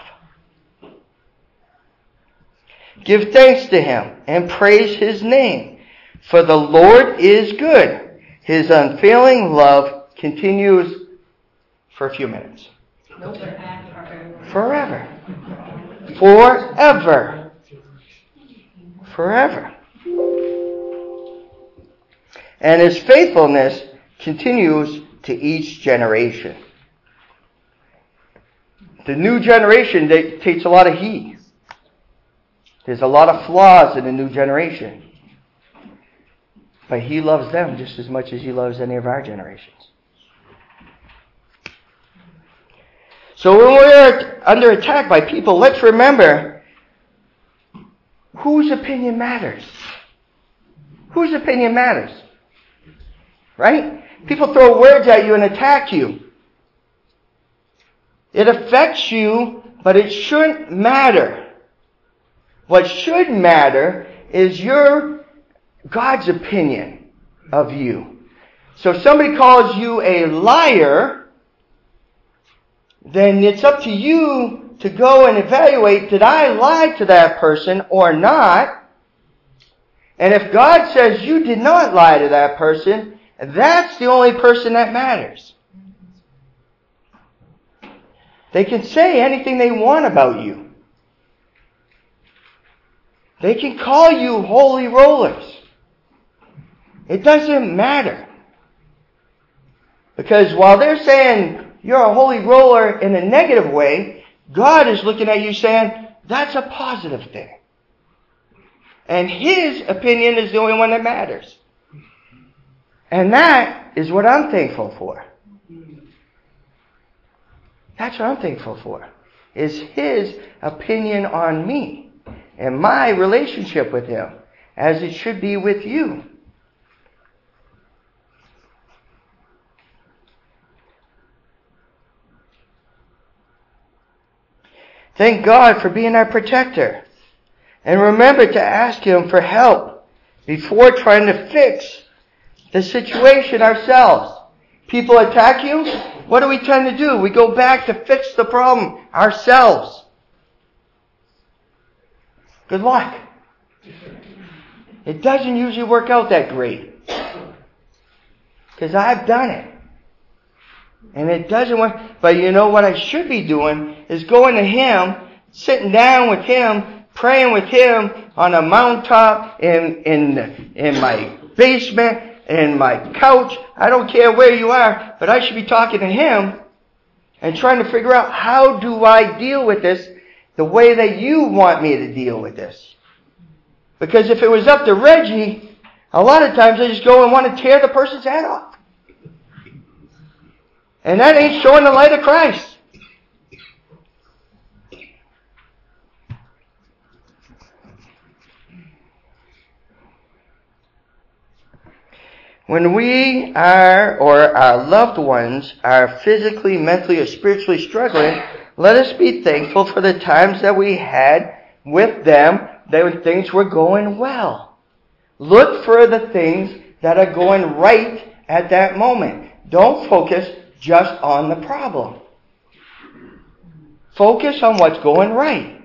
Give thanks to him and praise his name. For the Lord is good. His unfailing love continues for a few minutes. Forever. Forever. Forever. And his faithfulness continues to each generation. The new generation takes a lot of heat. There's a lot of flaws in the new generation. But he loves them just as much as he loves any of our generations. So when we're under attack by people, let's remember whose opinion matters. Whose opinion matters? Right? People throw words at you and attack you. It affects you, but it shouldn't matter. What should matter is your God's opinion of you. So if somebody calls you a liar, then it's up to you to go and evaluate, did I lie to that person or not? And if God says you did not lie to that person, that's the only person that matters. They can say anything they want about you. They can call you holy rollers. It doesn't matter. Because while they're saying you're a holy roller in a negative way, God is looking at you saying, that's a positive thing. And His opinion is the only one that matters. And that is what I'm thankful for. That's what I'm thankful for. Is His opinion on me and my relationship with Him, as it should be with you. Thank God for being our protector. And remember to ask Him for help before trying to fix the situation ourselves. People attack you. What do we tend to do? We go back to fix the problem ourselves. Good luck. It doesn't usually work out that great. Because I've done it. And it doesn't work. But you know what I should be doing is going to Him, sitting down with Him, praying with Him on a mountaintop, in my basement, in my couch. I don't care where you are, but I should be talking to Him and trying to figure out, how do I deal with this the way that you want me to deal with this? Because if it was up to Reggie, a lot of times I just go and want to tear the person's head off. And that ain't showing the light of Christ. When we are, or our loved ones, are physically, mentally, or spiritually struggling, let us be thankful for the times that we had with them when things were going well. Look for the things that are going right at that moment. Don't focus just on the problem. Focus on what's going right.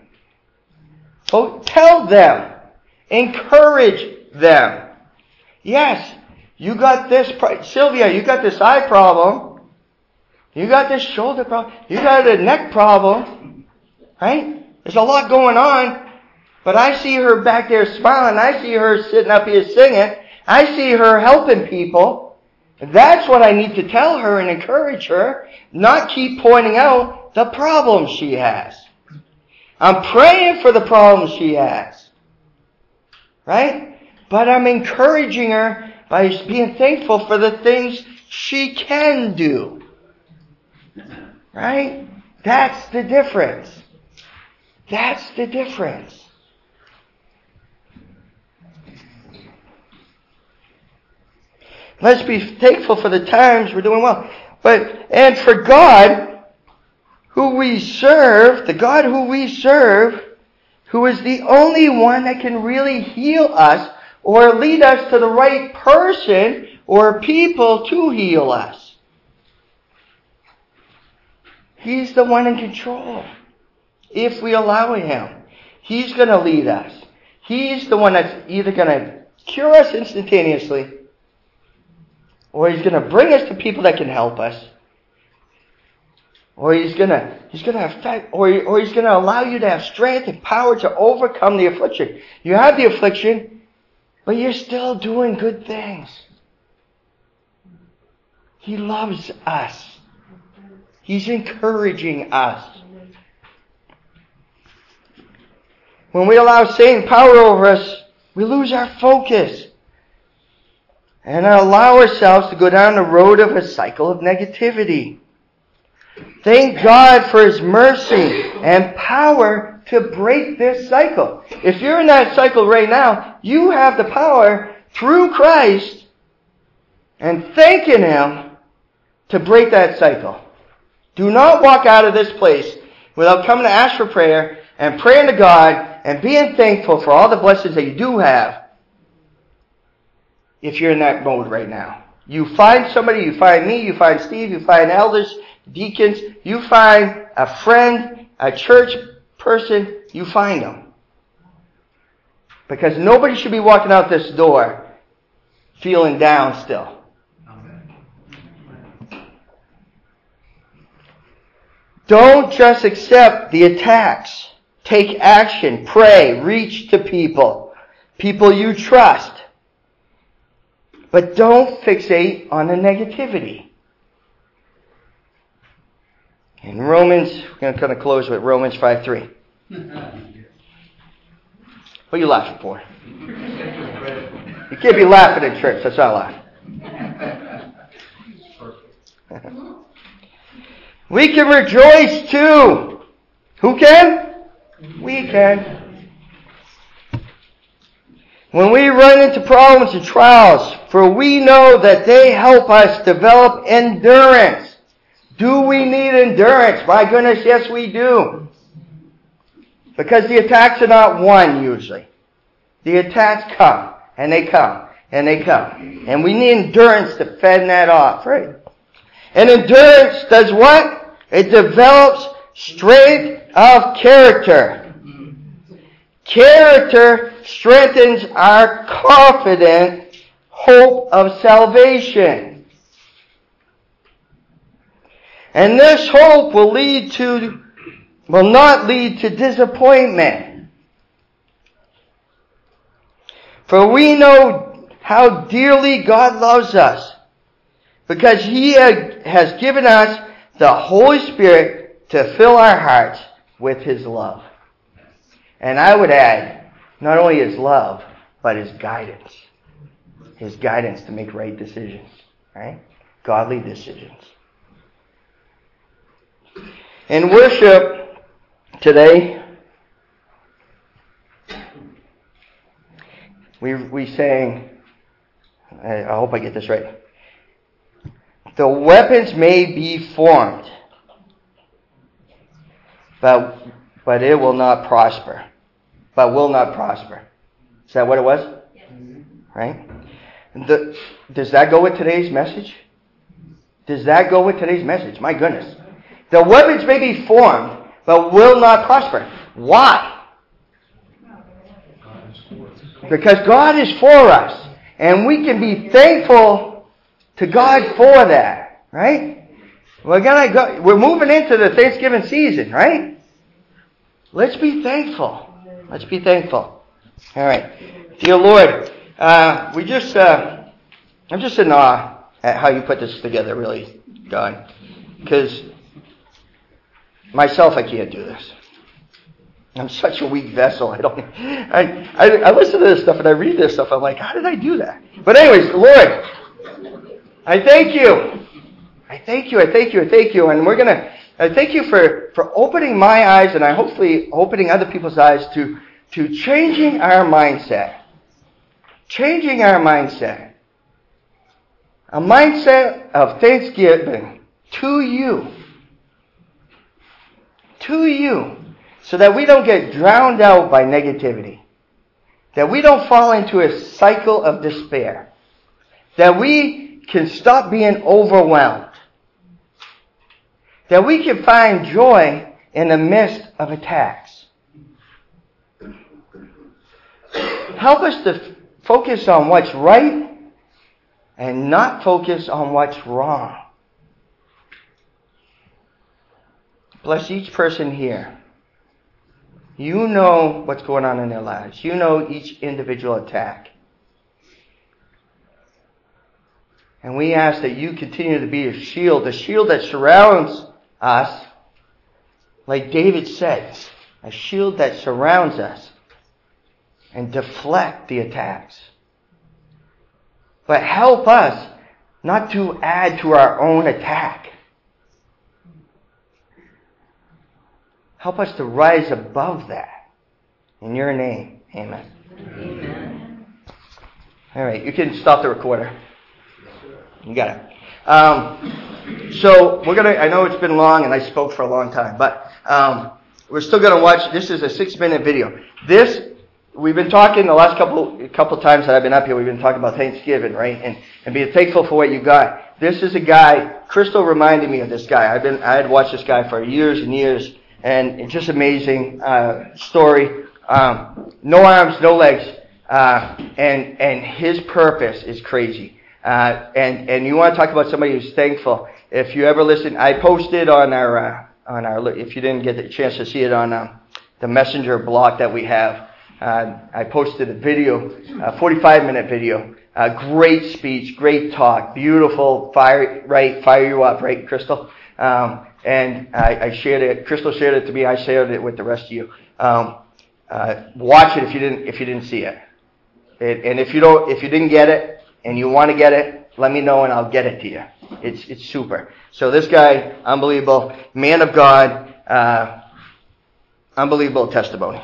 Tell them. Encourage them. Yes, you got this, Sylvia, you got this eye problem. You got this shoulder problem. You got a neck problem. Right? There's a lot going on. But I see her back there smiling. I see her sitting up here singing. I see her helping people. That's what I need to tell her and encourage her, not keep pointing out the problems she has. I'm praying for the problems she has. Right? But I'm encouraging her by being thankful for the things she can do. Right? That's the difference. That's the difference. Let's be thankful for the times we're doing well. And for God, who we serve, the God who we serve, who is the only one that can really heal us or lead us to the right person or people to heal us. He's the one in control. If we allow Him, He's going to lead us. He's the one that's either going to cure us instantaneously, or He's going to bring us to people that can help us, or He's going to affect, or He's going to allow you to have strength and power to overcome the affliction. You have the affliction, but you're still doing good things. He loves us. He's encouraging us. When we allow Satan power over us, we lose our focus and allow ourselves to go down the road of a cycle of negativity. Thank God for His mercy and power to break this cycle. If you're in that cycle right now, you have the power through Christ and thanking Him to break that cycle. Do not walk out of this place without coming to ask for prayer and praying to God and being thankful for all the blessings that you do have. If you're in that mode right now, you find somebody, you find me, you find Steve, you find elders, deacons, you find a friend, a church person, you find them. Because nobody should be walking out this door feeling down still. Don't just accept the attacks. Take action. Pray. Reach to people. People you trust. But don't fixate on the negativity. In Romans, we're going to kind of close with Romans 5:3. What are you laughing for? You can't be laughing at church. That's not laughing. We can rejoice too. Who can? We can. When we run into problems and trials, for we know that they help us develop endurance. Do we need endurance? My goodness, yes we do. Because the attacks are not one usually. The attacks come, and they come, and they come. And we need endurance to fend that off, right? And endurance does what? It develops strength of character. Character strengthens our confident hope of salvation. And this hope will not lead to disappointment. For we know how dearly God loves us, because He has given us the Holy Spirit to fill our hearts with His love. And I would add, not only His love, but His guidance. His guidance to make right decisions, right? Godly decisions. In worship today, we sang, I hope I get this right. The weapons may be formed, but it will not prosper. But will not prosper. Is that what it was? Yes. Right? Does that go with today's message? Does that go with today's message? My goodness. The weapons may be formed, but will not prosper. Why? Because God is for us. And we can be thankful to God for that. Right? We're moving into the Thanksgiving season, right? Let's be thankful. Let's be thankful. All right. Dear Lord, I'm just in awe at how you put this together, really, God. Because myself, I can't do this. I'm such a weak vessel. I listen to this stuff and I read this stuff. I'm like, how did I do that? But anyways, Lord, I thank you. I thank you. And I thank you for opening my eyes and hopefully opening other people's eyes to changing our mindset. Changing our mindset. A mindset of thanksgiving to you. To you. So that we don't get drowned out by negativity. That we don't fall into a cycle of despair. That we can stop being overwhelmed. That we can find joy in the midst of attacks. Help us to focus on what's right and not focus on what's wrong. Bless each person here. You know what's going on in their lives. You know each individual attack. And we ask that you continue to be a shield that surrounds us, like David says, a shield that surrounds us and deflect the attacks. But help us not to add to our own attack. Help us to rise above that. In your name, amen. Amen. All right, you can stop the recorder. You got it. So I know it's been long and I spoke for a long time, but we're still going to watch. This is a 6-minute video. We've been talking the last couple times that I've been up here, we've been talking about Thanksgiving, right? And being thankful for what you got. This is a guy, Crystal reminded me of this guy. I had watched this guy for years and years. and it's just amazing story. No arms, no legs, and his purpose is crazy. And you want to talk about somebody who's thankful. If you ever listen, I posted on our if you didn't get the chance to see it on the Messenger block that we have, I posted a video, a 45-minute video. Great speech, great talk, beautiful, fire you up, right, Crystal? And I shared it. Crystal shared it to me. I shared it with the rest of you. Watch it if you didn't see it. And if you didn't get it and you want to get it, let me know and I'll get it to you. It's super. So this guy, unbelievable, man of God, unbelievable testimony.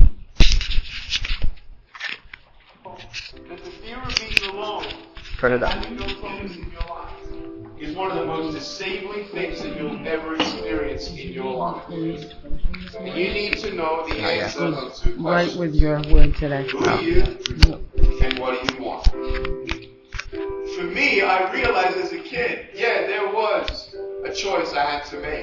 That the fear of being alone, Turn it up. having no focus in your life, is one of the most disabling things that you'll ever experience in your life. And you need to know the answer of two Right questions. with your word today. Who are you and what do you want? For me, I realized as a kid, there was a choice I had to make.